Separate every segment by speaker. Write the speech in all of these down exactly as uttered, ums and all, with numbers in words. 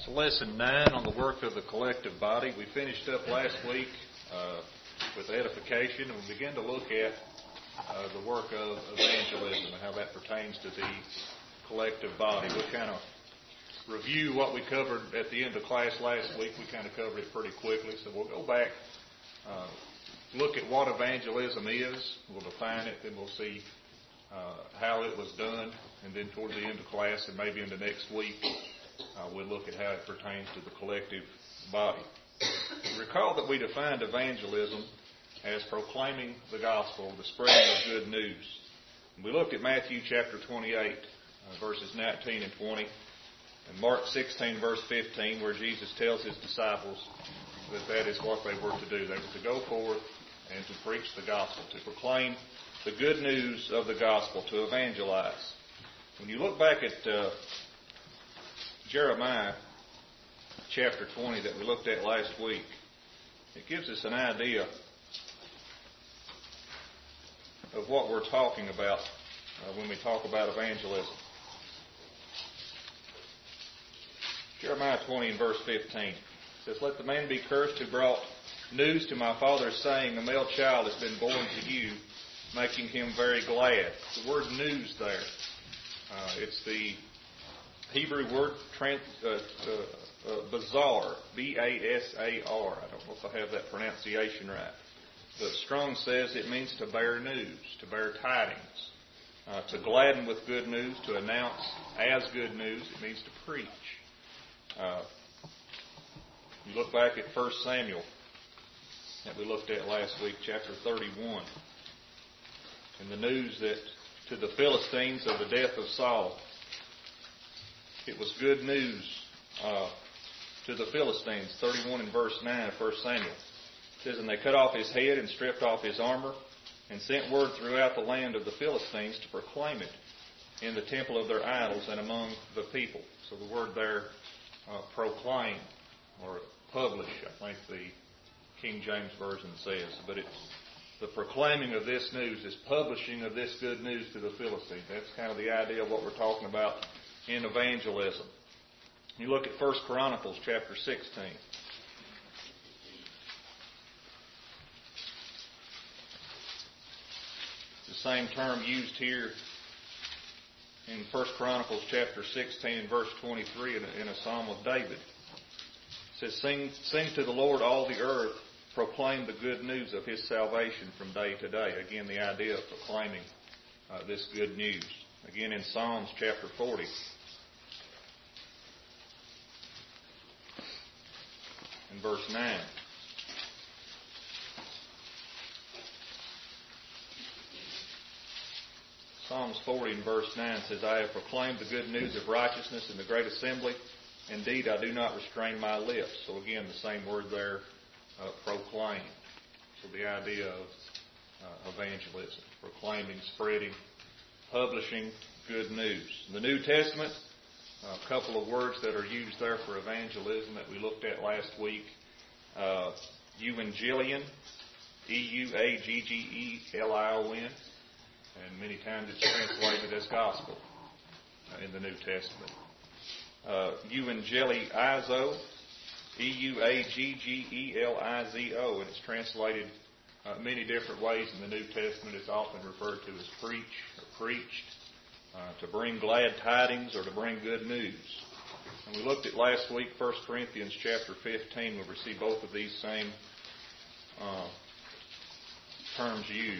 Speaker 1: to lesson nine on the work of the collective body. We finished up last week uh, with edification, and we began to look at uh, the work of evangelism and how that pertains to the collective body. We'll kind of review what we covered at the end of class last week. We kind of covered it pretty quickly, so we'll go back, uh, look at what evangelism is. We'll define it, then we'll see uh, how it was done, and then toward the end of class and maybe into next week, uh, we'll look at how it pertains to the collective body. Recall that we defined evangelism as proclaiming the gospel, the spreading of good news. We looked at Matthew chapter twenty-eight, uh, verses nineteen and twenty, and Mark sixteen, verse fifteen, where Jesus tells his disciples that that is what they were to do. They were to go forth and to preach the gospel, to proclaim the good news of the gospel, to evangelize. When you look back at uh, Jeremiah chapter twenty that we looked at last week, it gives us an idea of what we're talking about uh, when we talk about evangelism. Jeremiah twenty and verse fifteen says, "Let the man be cursed who brought news to my father, saying, a male child has been born to you, making him very glad." The word news there, uh, it's the Hebrew word trans, uh, uh, uh, bazar, B A S A R. I don't know if I have that pronunciation right. But Strong says it means to bear news, to bear tidings, uh, to gladden with good news, to announce as good news. It means to preach. Uh, you look back at First Samuel that we looked at last week, chapter thirty-one, and the news that to the Philistines of the death of Saul. It was good news uh, to the Philistines. thirty-one and verse nine of First Samuel. It says, "And they cut off his head and stripped off his armor and sent word throughout the land of the Philistines to proclaim it in the temple of their idols and among the people." So the word there, uh, proclaim or publish, I think the King James Version says. But it's the proclaiming of this news, this publishing of this good news to the Philistines. That's kind of the idea of what we're talking about in evangelism. You look at First Chronicles chapter sixteen. The same term used here in First Chronicles chapter sixteen and verse twenty-three in a, in a psalm of David. It says, sing, sing to the Lord all the earth, proclaim the good news of His salvation from day to day. Again, the idea of proclaiming uh, this good news. Again, in Psalms chapter forty. In verse nine. Psalms forty and verse nine says, "I have proclaimed the good news of righteousness in the great assembly. Indeed, I do not restrain my lips." So again, the same word there, uh, proclaim. So the idea of uh, evangelism, proclaiming, spreading, publishing good news. In the New Testament, a couple of words that are used there for evangelism that we looked at last week. Uh, Evangelion, E U A G G E L I O N. And many times it's translated as gospel uh, in the New Testament. Uh, Evangelizo, E U A G G E L I Z O. And it's translated uh, many different ways in the New Testament. It's often referred to as preach or preached. Uh, to bring glad tidings or to bring good news. And we looked at last week, First Corinthians chapter fifteen, where we see both of these same uh, terms used.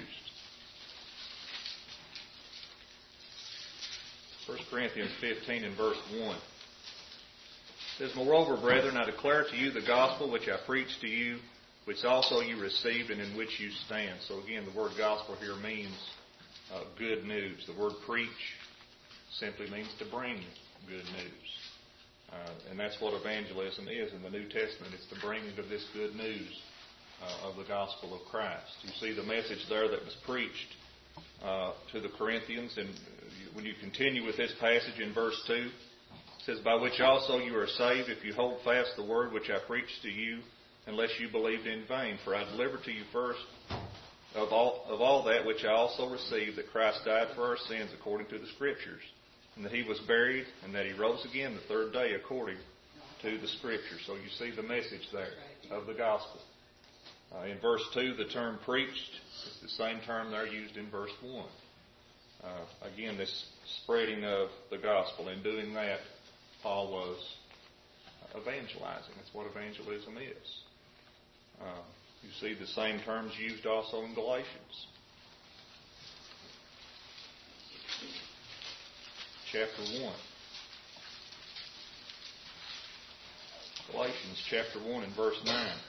Speaker 1: First Corinthians fifteen and verse one. It says, "Moreover, brethren, I declare to you the gospel which I preached to you, which also you received and in which you stand." So again, the word gospel here means uh, good news. The word preach simply means to bring good news. Uh, and that's what evangelism is in the New Testament. It's the bringing of this good news uh, of the gospel of Christ. You see the message there that was preached uh, to the Corinthians. And when you continue with this passage in verse two, it says, "By which also you are saved, if you hold fast the word which I preached to you, unless you believed in vain. For I delivered to you first of all, of all that which I also received, that Christ died for our sins according to the Scriptures, and that He was buried, and that He rose again the third day according to the Scripture. So you see the message there of the gospel. Uh, in verse two, the term preached is the same term there used in verse one. Uh, again, this spreading of the gospel. In doing that, Paul was evangelizing. That's what evangelism is. Uh, you see the same terms used also in Galatians. Chapter one. Galatians chapter one and verse nine.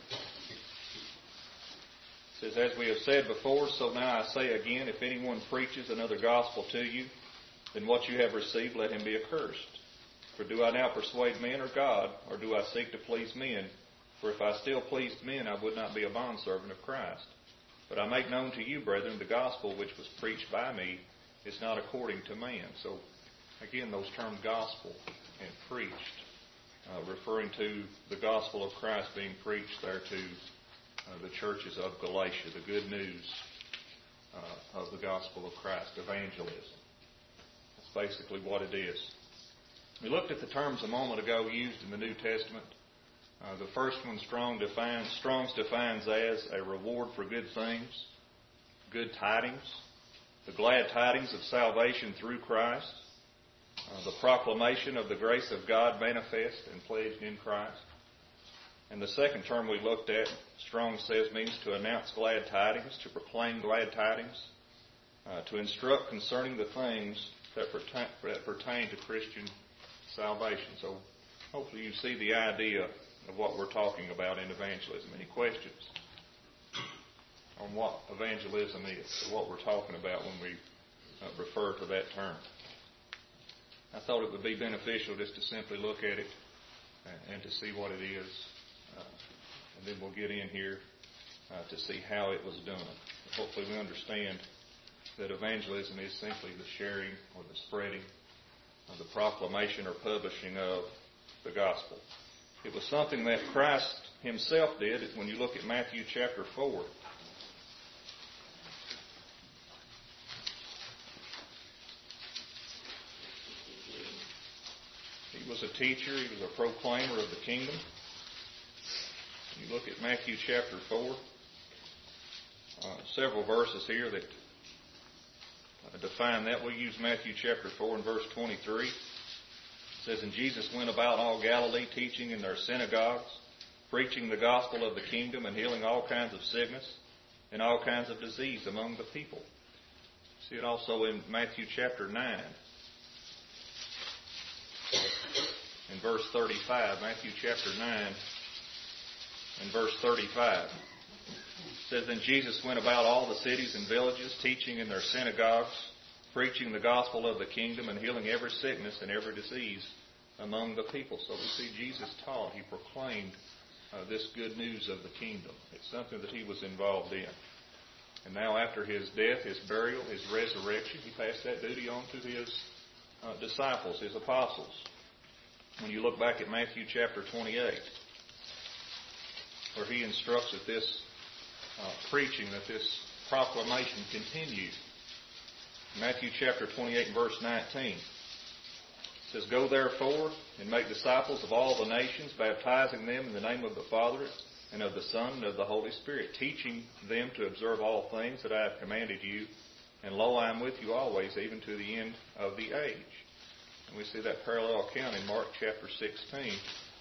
Speaker 1: It says, as we have said before, so now I say again, if anyone preaches another gospel to you than what you have received, let him be accursed. For do I now persuade men or God, or do I seek to please men? For if I still pleased men, I would not be a bondservant of Christ. But I make known to you, brethren, the gospel which was preached by me is not according to man. So, again, those terms gospel and preached, uh, referring to the gospel of Christ being preached there to Uh, the churches of Galatia, the good news uh, of the gospel of Christ, evangelism. That's basically what it is. We looked at the terms a moment ago used in the New Testament. Uh, the first one, Strong defines, Strong's defines as a reward for good things, good tidings, the glad tidings of salvation through Christ, uh, the proclamation of the grace of God manifest and pledged in Christ. And the second term we looked at, Strong says, means to announce glad tidings, to proclaim glad tidings, uh, to instruct concerning the things that pertain, that pertain to Christian salvation. So hopefully you see the idea of what we're talking about in evangelism. Any questions on what evangelism is, or what we're talking about when we uh, refer to that term? I thought it would be beneficial just to simply look at it and, and to see what it is. Uh, and then we'll get in here uh, to see how it was done. Hopefully we understand that evangelism is simply the sharing or the spreading or the proclamation or publishing of the gospel. It was something that Christ himself did. When you look at Matthew chapter four, he was a teacher, he was a proclaimer of the kingdom. You look at Matthew chapter four, uh, several verses here that uh, define that. We'll use Matthew chapter four and verse twenty-three. It says, and Jesus went about all Galilee, teaching in their synagogues, preaching the gospel of the kingdom, and healing all kinds of sickness and all kinds of disease among the people. See it also in Matthew chapter nine, in verse thirty-five. Matthew chapter nine. In verse thirty-five, it says, then Jesus went about all the cities and villages, teaching in their synagogues, preaching the gospel of the kingdom, and healing every sickness and every disease among the people. So we see Jesus taught, he proclaimed uh, this good news of the kingdom. It's something that he was involved in. And now after his death, his burial, his resurrection, he passed that duty on to his uh, disciples, his apostles. When you look back at Matthew chapter twenty-eight, where he instructs that this uh, preaching, that this proclamation continue. Matthew chapter twenty-eight and verse nineteen. It says, go therefore and make disciples of all the nations, baptizing them in the name of the Father and of the Son and of the Holy Spirit, teaching them to observe all things that I have commanded you. And lo, I am with you always, even to the end of the age. And we see that parallel account in Mark chapter sixteen.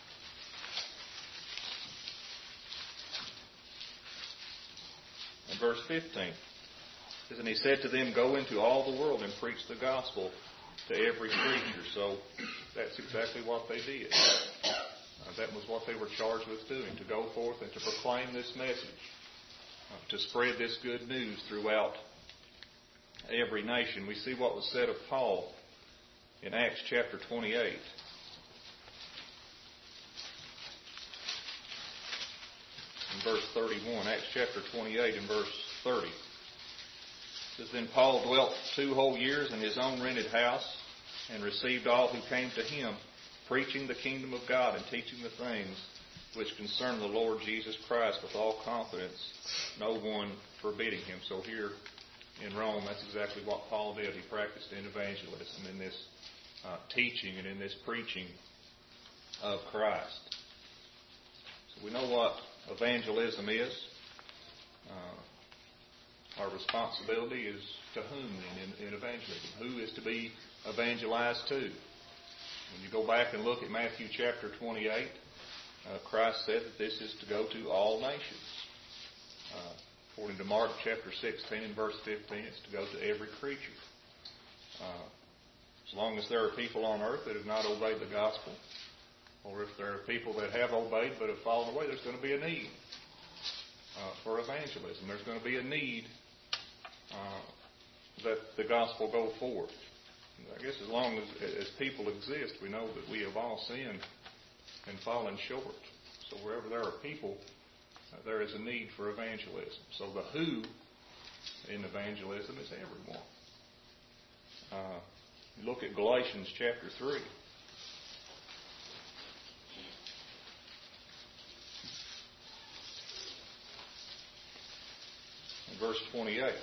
Speaker 1: In verse fifteen, it says, and he said to them, go into all the world and preach the gospel to every creature. So that's exactly what they did. Uh, that was what they were charged with doing, to go forth and to proclaim this message, uh, to spread this good news throughout every nation. We see what was said of Paul in Acts chapter twenty-eight. In verse thirty-one, Acts chapter twenty-eight and verse thirty. It says, then Paul dwelt two whole years in his own rented house and received all who came to him, preaching the kingdom of God and teaching the things which concern the Lord Jesus Christ with all confidence, no one forbidding him. So here in Rome, that's exactly what Paul did. He practiced in evangelism, in this uh, teaching and in this preaching of Christ. So we know what evangelism is. Uh, our responsibility is to whom in, in evangelism? Who is to be evangelized to? When you go back and look at Matthew chapter twenty-eight, uh, Christ said that this is to go to all nations. Uh, according to Mark chapter sixteen and verse fifteen, it's to go to every creature. Uh, as long as there are people on earth that have not obeyed the gospel, or if there are people that have obeyed but have fallen away, there's going to be a need uh, for evangelism. There's going to be a need uh, that the gospel go forth. I guess as long as, as people exist, we know that we have all sinned and fallen short. So wherever there are people, uh, there is a need for evangelism. So the who in evangelism is everyone. Uh, you look at Galatians chapter three. In verse twenty-eight. It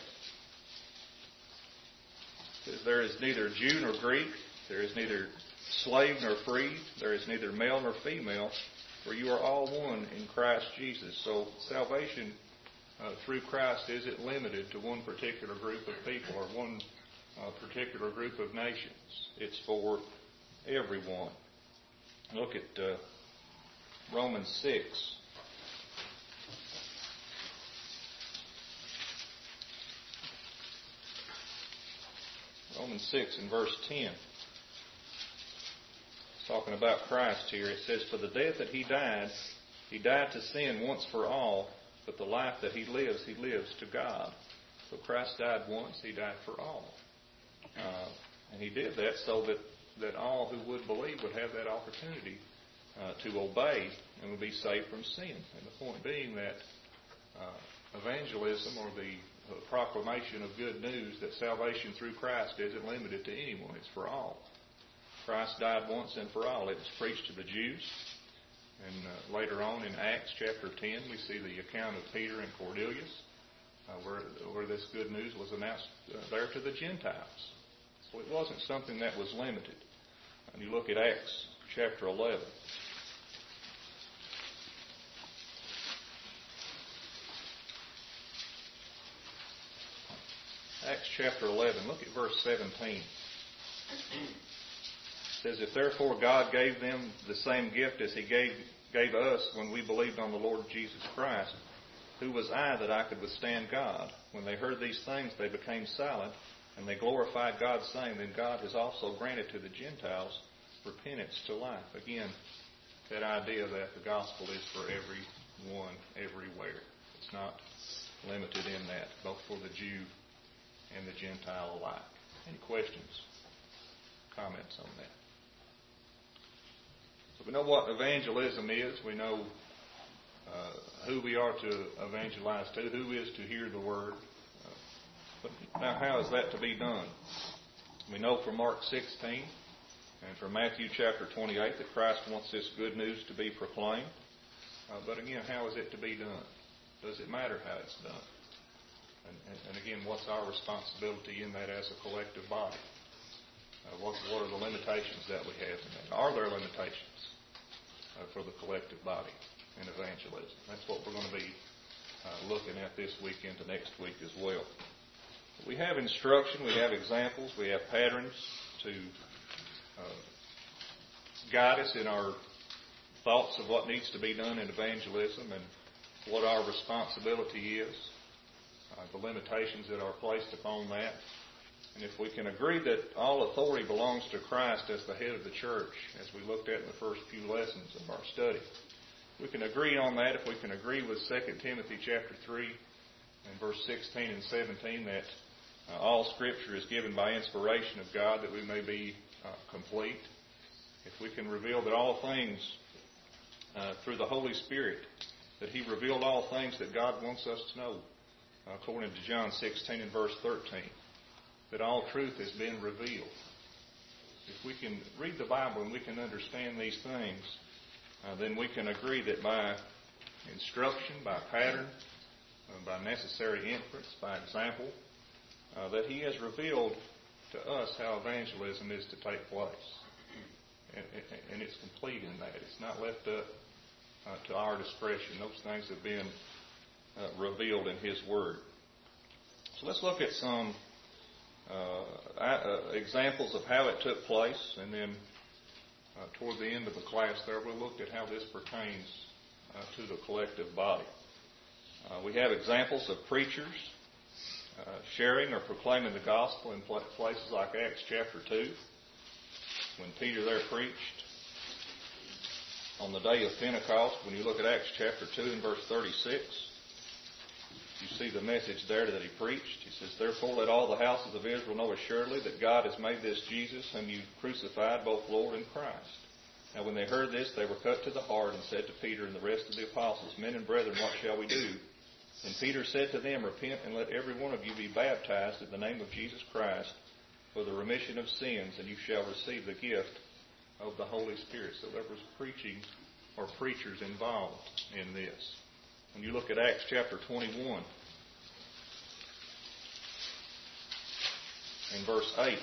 Speaker 1: says, there is neither Jew nor Greek, there is neither slave nor free, there is neither male nor female, for you are all one in Christ Jesus. So salvation uh, through Christ isn't limited to one particular group of people or one uh, particular group of nations. It's for everyone. Look at uh, Romans six. Romans six and verse ten. It's talking about Christ here. It says, for the death that He died, He died to sin once for all, but the life that He lives, He lives to God. So Christ died once, He died for all. Uh, and He did that so that, that all who would believe would have that opportunity uh, to obey and would be saved from sin. And the point being that uh, evangelism, or the The proclamation of good news that salvation through Christ isn't limited to anyone. It's for all. Christ died once and for all. It was preached to the Jews. And uh, later on in Acts chapter ten, we see the account of Peter and Cornelius, uh, where, where this good news was announced uh, there to the Gentiles. So it wasn't something that was limited. And you look at Acts chapter eleven. Acts chapter eleven, look at verse seventeen. It says, if therefore God gave them the same gift as He gave, gave us when we believed on the Lord Jesus Christ, who was I that I could withstand God? When they heard these things, they became silent, and they glorified God, saying, then God has also granted to the Gentiles repentance to life. Again, that idea that the gospel is for everyone, everywhere. It's not limited in that, both for the Jew and the Gentile alike. Any questions, comments on that? So we know what evangelism is. We know uh, who we are to evangelize to, who is to hear the word. Uh, but now how is that to be done? We know from Mark sixteen and from Matthew chapter twenty-eight that Christ wants this good news to be proclaimed. Uh, but again, how is it to be done? Does it matter how it's done? And, and, and again, what's our responsibility in that as a collective body? Uh, what, what are the limitations that we have in that? Are there limitations uh, for the collective body in evangelism? That's what we're going to be uh, looking at this week into next week as well. We have instruction, we have examples, we have patterns to uh, guide us in our thoughts of what needs to be done in evangelism and what our responsibility is. Uh, the limitations that are placed upon that. And if we can agree that all authority belongs to Christ as the head of the church, as we looked at in the first few lessons of our study, we can agree on that if we can agree with Second Timothy chapter three and verse sixteen and seventeen that uh, all Scripture is given by inspiration of God that we may be uh, complete. If we can reveal that all things uh, through the Holy Spirit, that He revealed all things that God wants us to know, according to John sixteen and verse thirteen, that all truth has been revealed. If we can read the Bible and we can understand these things, uh, then we can agree that by instruction, by pattern, uh, by necessary inference, by example, uh, that He has revealed to us how evangelism is to take place. and, and it's complete in that. It's not left up uh, to our discretion. Those things have been uh, revealed in His Word. So let's look at some uh, uh, examples of how it took place, and then uh, toward the end of the class there, we'll look at how this pertains uh, to the collective body. Uh, we have examples of preachers uh, sharing or proclaiming the gospel in places like Acts chapter two, when Peter there preached. On the day of Pentecost, when you look at Acts chapter two and verse thirty-six, you see the message there that he preached. He says, "Therefore let all the houses of Israel know assuredly that God has made this Jesus, whom you crucified, both Lord and Christ." Now when they heard this, they were cut to the heart and said to Peter and the rest of the apostles, "Men and brethren, what shall we do?" And Peter said to them, "Repent and let every one of you be baptized in the name of Jesus Christ for the remission of sins, and you shall receive the gift of the Holy Spirit." So there was preaching or preachers involved in this. When you look at Acts chapter twenty-one, in verse eight,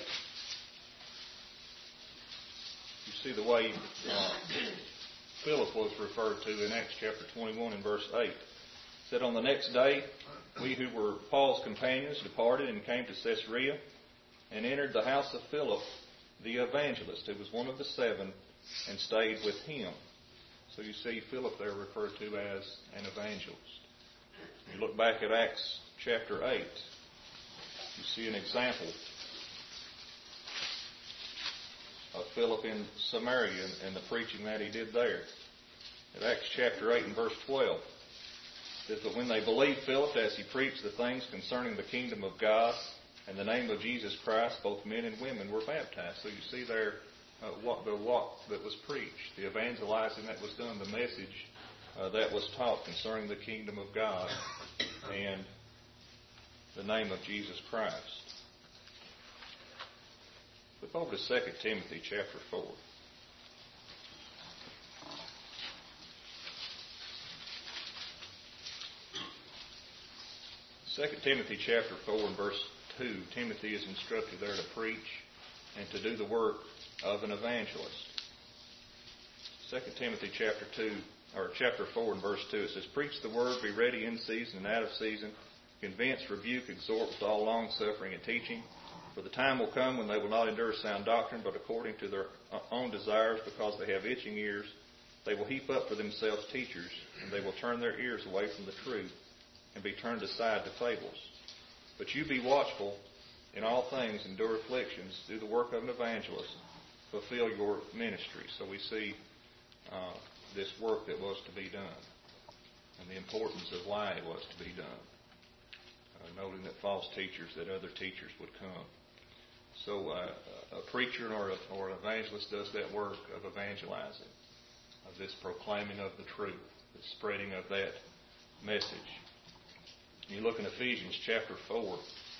Speaker 1: you see the way uh, Philip was referred to in Acts chapter twenty-one and verse eight. It said, "On the next day, we who were Paul's companions departed and came to Caesarea and entered the house of Philip the evangelist, who was one of the seven, and stayed with him." So you see Philip there referred to as an evangelist. You look back at Acts chapter eight, you see an example of Philip in Samaria and the preaching that he did there. At Acts chapter eight and verse twelve, it says, "But when they believed Philip as he preached the things concerning the kingdom of God and the name of Jesus Christ, both men and women were baptized." So you see there uh, what the what that was preached, the evangelizing that was done, the message uh, that was taught concerning the kingdom of God and the name of Jesus Christ. Flip over to Second Timothy chapter four. Second Timothy chapter four and verse two, Timothy is instructed there to preach and to do the work of an evangelist. Second Timothy chapter two, or chapter four and verse two, it says, "Preach the word, be ready in season and out of season, convince, rebuke, exhort with all long-suffering and teaching. For the time will come when they will not endure sound doctrine, but according to their own desires, because they have itching ears, they will heap up for themselves teachers, and they will turn their ears away from the truth and be turned aside to fables. But you be watchful in all things, endure afflictions, do the work of an evangelist, fulfill your ministry." So we see uh, this work that was to be done and the importance of why it was to be done, uh, noting that false teachers, that other teachers would come. So uh, a preacher or, a, or an evangelist does that work of evangelizing, of this proclaiming of the truth, the spreading of that message. You look in Ephesians chapter four.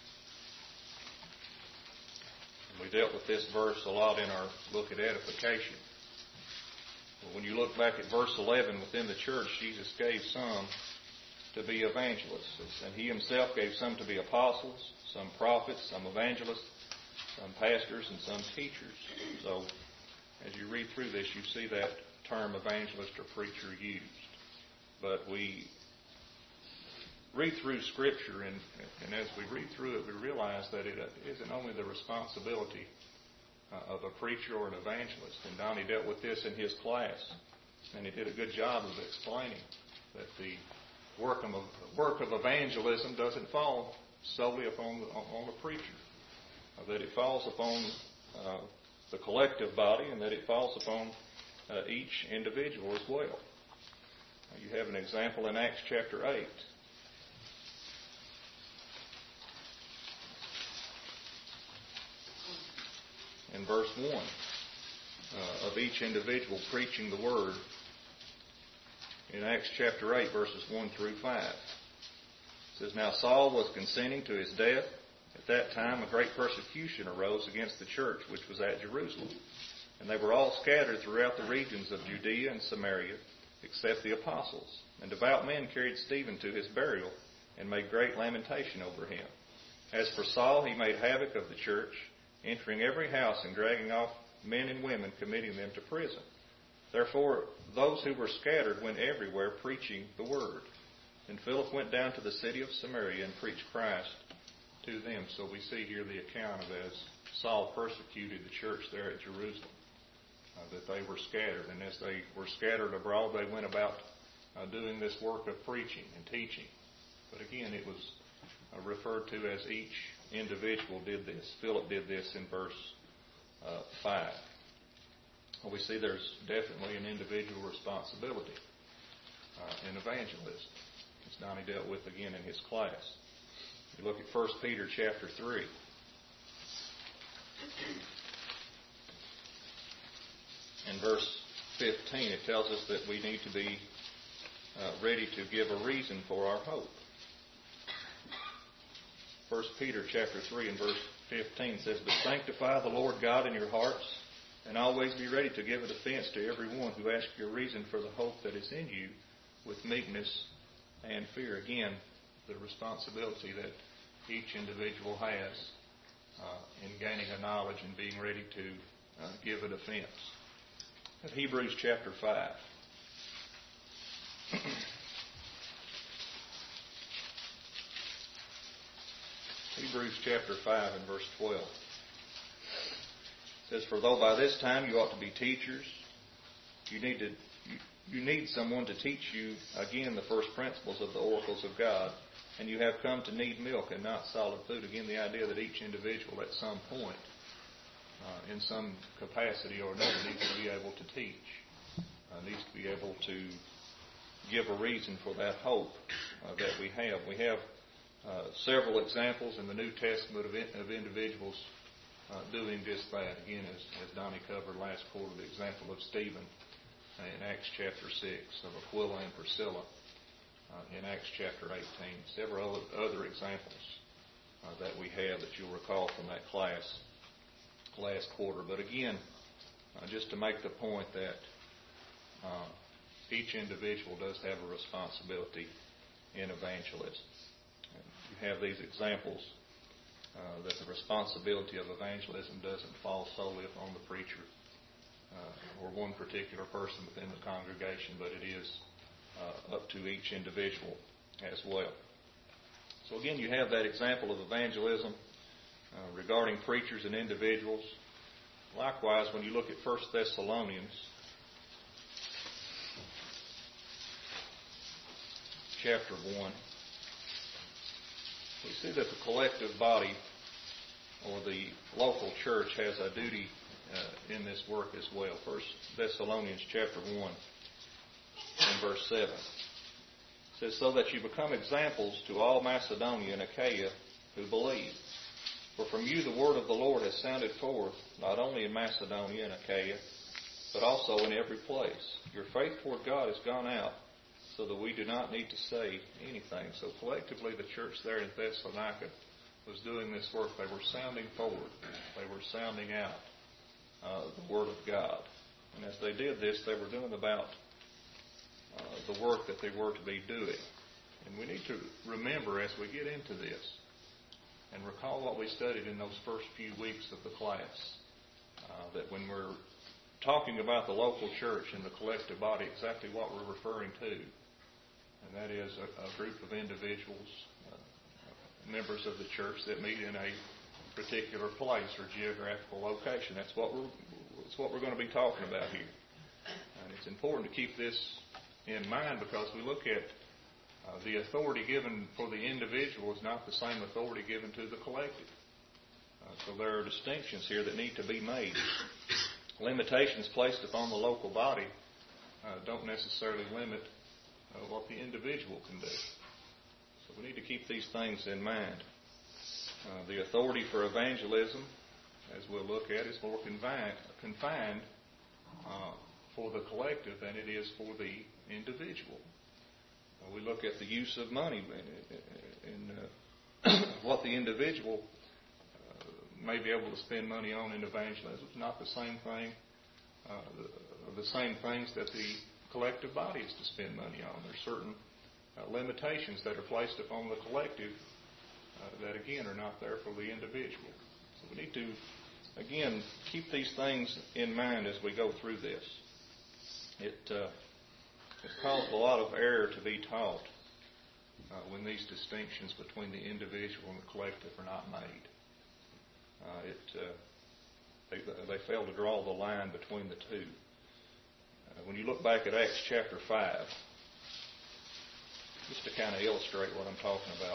Speaker 1: We dealt with this verse a lot in our look at edification. But when you look back at verse eleven, within the church, Jesus gave some to be evangelists. And He Himself gave some to be apostles, some prophets, some evangelists, some pastors, and some teachers. So as you read through this, you see that term evangelist or preacher used. But we read through Scripture, and, and as we read through it, we realize that it isn't only the responsibility uh, of a preacher or an evangelist. And Donnie dealt with this in his class, and he did a good job of explaining that the work of, work of evangelism doesn't fall solely upon the, on the preacher, uh, that it falls upon uh, the collective body, and that it falls upon uh, each individual as well. Uh, you have an example in Acts chapter eight. In verse one, uh, of each individual preaching the word. In Acts chapter eight, verses one through five. It says, "Now Saul was consenting to his death. At that time a great persecution arose against the church which was at Jerusalem. And they were all scattered throughout the regions of Judea and Samaria, except the apostles. And devout men carried Stephen to his burial, and made great lamentation over him. As for Saul, he made havoc of the church, entering every house and dragging off men and women, committing them to prison. Therefore, those who were scattered went everywhere preaching the word. And Philip went down to the city of Samaria and preached Christ to them. So we see here the account of as Saul persecuted the church there at Jerusalem, uh, that they were scattered. And as they were scattered abroad, they went about uh, doing this work of preaching and teaching. But again, it was uh, referred to as each individual did this. Philip did this in verse uh, five. Well, we see there's definitely an individual responsibility uh, in evangelism, as Donnie dealt with again in his class. You look at First Peter chapter three. In verse fifteen, it tells us that we need to be uh, ready to give a reason for our hope. First Peter chapter three and verse fifteen says, "But sanctify the Lord God in your hearts, and always be ready to give a defense to everyone who asks you a reason for the hope that is in you, with meekness and fear." Again, the responsibility that each individual has uh, in gaining a knowledge and being ready to uh, give a defense. At Hebrews chapter five. Hebrews chapter five and verse twelve. It says, "For though by this time you ought to be teachers, you need to you, you need someone to teach you again the first principles of the oracles of God, and you have come to need milk and not solid food." Again, the idea that each individual at some point, uh, in some capacity or another, needs to be able to teach, uh, needs to be able to give a reason for that hope uh, that we have. We have uh, several examples in the New Testament of, in, of individuals uh, doing just that. Again, as, as Donnie covered last quarter, the example of Stephen in Acts chapter six, of Aquila and Priscilla uh, in Acts chapter eighteen. Several other examples uh, that we have that you'll recall from that class last quarter. But again, uh, just to make the point that uh, each individual does have a responsibility in evangelism. And you have these examples uh, that the responsibility of evangelism doesn't fall solely upon the preacher uh, or one particular person within the congregation, but it is uh, up to each individual as well. So again, you have that example of evangelism uh, regarding preachers and individuals. Likewise, when you look at First Thessalonians chapter one, we see that the collective body or the local church has a duty uh, in this work as well. First Thessalonians chapter one and verse seven. It says, "So that you become examples to all Macedonia and Achaia who believe. For from you the word of the Lord has sounded forth, not only in Macedonia and Achaia, but also in every place. Your faith toward God has gone out, so that we do not need to say anything." So collectively, the church there in Thessalonica was doing this work. They were sounding forward. They were sounding out uh, the Word of God. And as they did this, they were doing about uh, the work that they were to be doing. And we need to remember as we get into this and recall what we studied in those first few weeks of the class, uh, that when we're talking about the local church and the collective body, exactly what we're referring to. And that is a, a group of individuals, uh, members of the church that meet in a particular place or geographical location. That's what we're, that's what we're going to be talking about here. And it's important to keep this in mind because we look at uh, the authority given for the individual is not the same authority given to the collective. Uh, so there are distinctions here that need to be made. Limitations placed upon the local body uh, don't necessarily limit uh, what the individual can do. So we need to keep these things in mind. Uh, the authority for evangelism, as we'll look at, is more confined, confined uh, for the collective than it is for the individual. Uh, we look at the use of money and uh, what the individual may be able to spend money on in evangelism. It's not the same thing, uh, the, the same things that the collective body is to spend money on. There's certain uh, limitations that are placed upon the collective uh, that, again, are not there for the individual. So we need to again, keep these things in mind as we go through this. It, uh, it caused a lot of error to be taught uh, when these distinctions between the individual and the collective are not made. Uh, it, uh, they, they fail to draw the line between the two. Uh, when you look back at Acts chapter five, just to kind of illustrate what I'm talking about,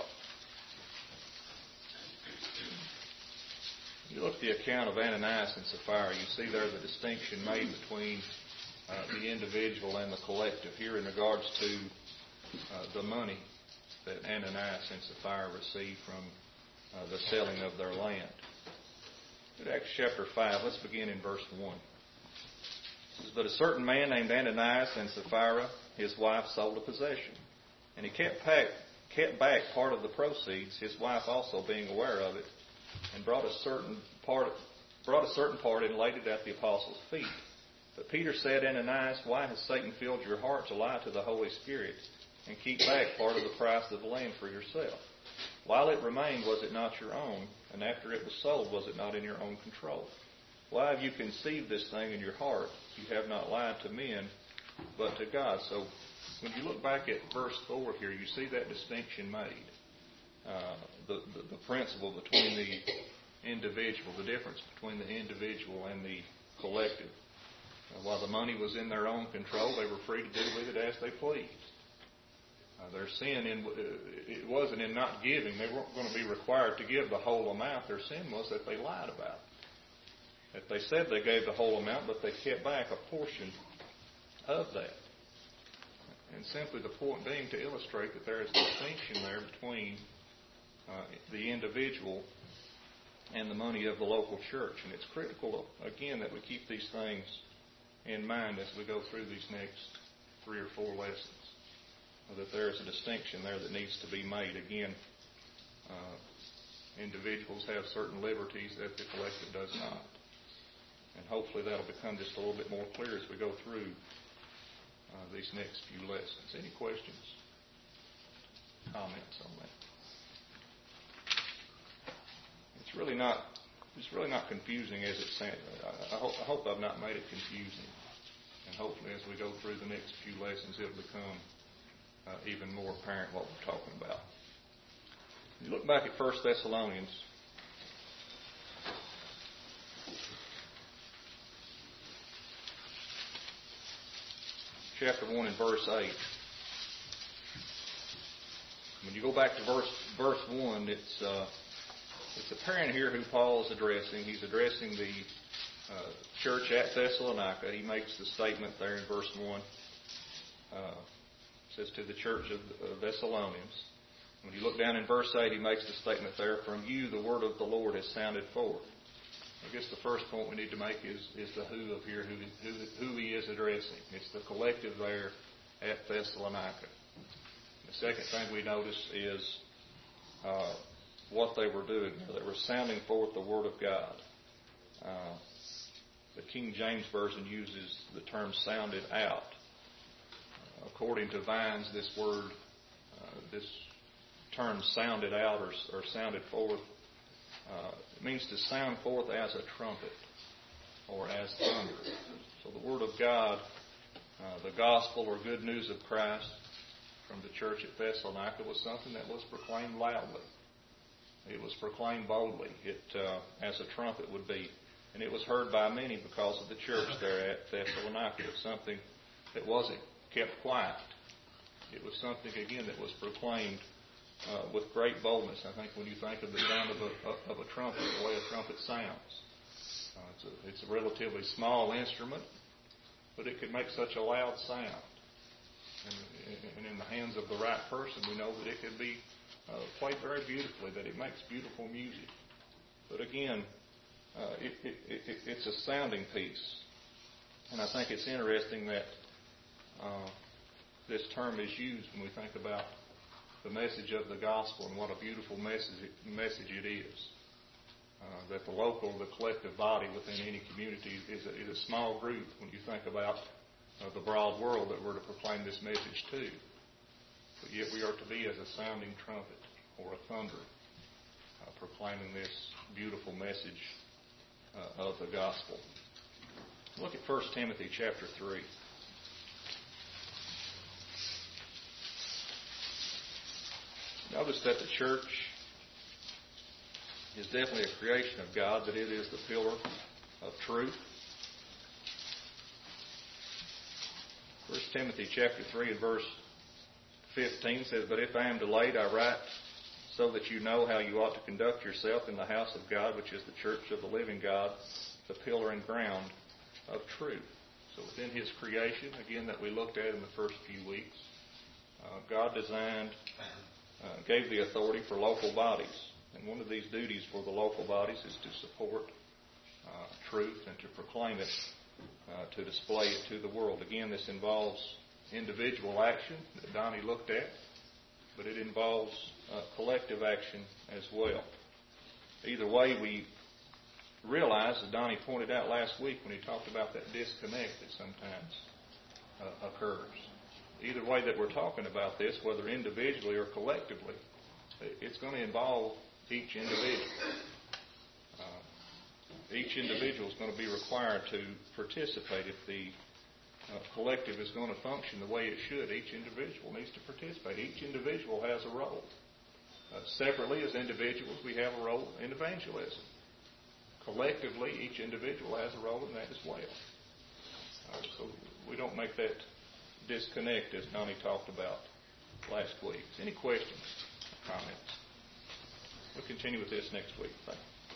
Speaker 1: you look at the account of Ananias and Sapphira, you see there the distinction made between uh, the individual and the collective here in regards to uh, the money that Ananias and Sapphira received from uh, the selling of their land. In Acts chapter five, let's begin in verse one. It says, "But a certain man named Ananias and Sapphira, his wife, sold a possession, and he kept back, kept back part of the proceeds, his wife also being aware of it, and brought a certain part, brought a certain part and laid it at the apostles' feet. But Peter said, Ananias, why has Satan filled your heart to lie to the Holy Spirit and keep back part of the price of the land for yourself? While it remained, was it not your own? And after it was sold, was it not in your own control? Why have you conceived this thing in your heart? You have not lied to men, but to God." So when you look back at verse four here, you see that distinction made. Uh, the, the, the principle between the individual, the difference between the individual and the collective. Uh, while the money was in their own control, they were free to do with it as they pleased. Uh, their sin in, uh, it wasn't in not giving. They weren't going to be required to give the whole amount. Their sin was that they lied about it. That they said they gave the whole amount, but they kept back a portion of that. And simply the point being to illustrate that there is a distinction there between uh, the individual and the money of the local church. And it's critical, again, that we keep these things in mind as we go through these next three or four lessons. That there is a distinction there that needs to be made. Again, uh, individuals have certain liberties that the collective does not. And hopefully that'll become just a little bit more clear as we go through uh, these next few lessons. Any questions, comments on that? It's really not. It's really not confusing as it sounds. I, I, hope, I hope I've not made it confusing. And hopefully as we go through the next few lessons, it'll become Uh, even more apparent what we're talking about. You look back at First Thessalonians. Chapter one and verse eight. When you go back to verse verse one, it's uh, it's apparent here who Paul is addressing. He's addressing the uh, church at Thessalonica. He makes the statement there in verse one. Uh, says to the church of Thessalonians. When you look down in verse eight, he makes the statement there, "From you the word of the Lord has sounded forth." I guess the first point we need to make is, is the who of here, who, who, who he is addressing. It's the collective there at Thessalonica. The second thing we notice is uh, what they were doing. They were sounding forth the word of God. Uh, the King James Version uses the term sounded out. According to Vines, this word, uh, this term sounded out or, or sounded forth, uh, it means to sound forth as a trumpet or as thunder. So the Word of God, uh, the gospel or good news of Christ from the church at Thessalonica was something that was proclaimed loudly. It was proclaimed boldly, it uh, as a trumpet would be. And it was heard by many because of the church there at Thessalonica. It was something that wasn't kept quiet. It was something, again, that was proclaimed uh, with great boldness. I think when you think of the sound of a, of a trumpet, the way a trumpet sounds, uh, it's, a, it's a relatively small instrument, but it could make such a loud sound. And, and in the hands of the right person, we know that it could be uh, played very beautifully, that it makes beautiful music. But again, uh, it, it, it, it's a sounding piece. And I think it's interesting that Uh, this term is used when we think about the message of the gospel and what a beautiful message it, message it is. Uh, that the local, the collective body within any community is a, is a small group when you think about uh, the broad world that we're to proclaim this message to. But yet we are to be as a sounding trumpet or a thunder, uh, proclaiming this beautiful message uh, of the gospel. Look at First Timothy chapter three. Notice that the church is definitely a creation of God, that it is the pillar of truth. First Timothy chapter three and verse fifteen says, "But if I am delayed, I write so that you know how you ought to conduct yourself in the house of God, which is the church of the living God, the pillar and ground of truth." So within His creation, again, that we looked at in the first few weeks, uh, God designed, uh, gave the authority for local bodies. And one of these duties for the local bodies is to support uh, truth and to proclaim it, uh, to display it to the world. Again, this involves individual action that Donnie looked at, but it involves uh, collective action as well. Either way, we realize, as Donnie pointed out last week when he talked about that disconnect that sometimes uh, occurs. Either way that we're talking about this, whether individually or collectively, it's going to involve each individual. Uh, each individual is going to be required to participate. If the uh, collective is going to function the way it should, each individual needs to participate. Each individual has a role. Uh, separately, as individuals, we have a role in evangelism. Collectively, each individual has a role in that as well. Uh, so we don't make that disconnect as Donnie talked about last week. Any questions, comments? We'll continue with this next week. Thank you.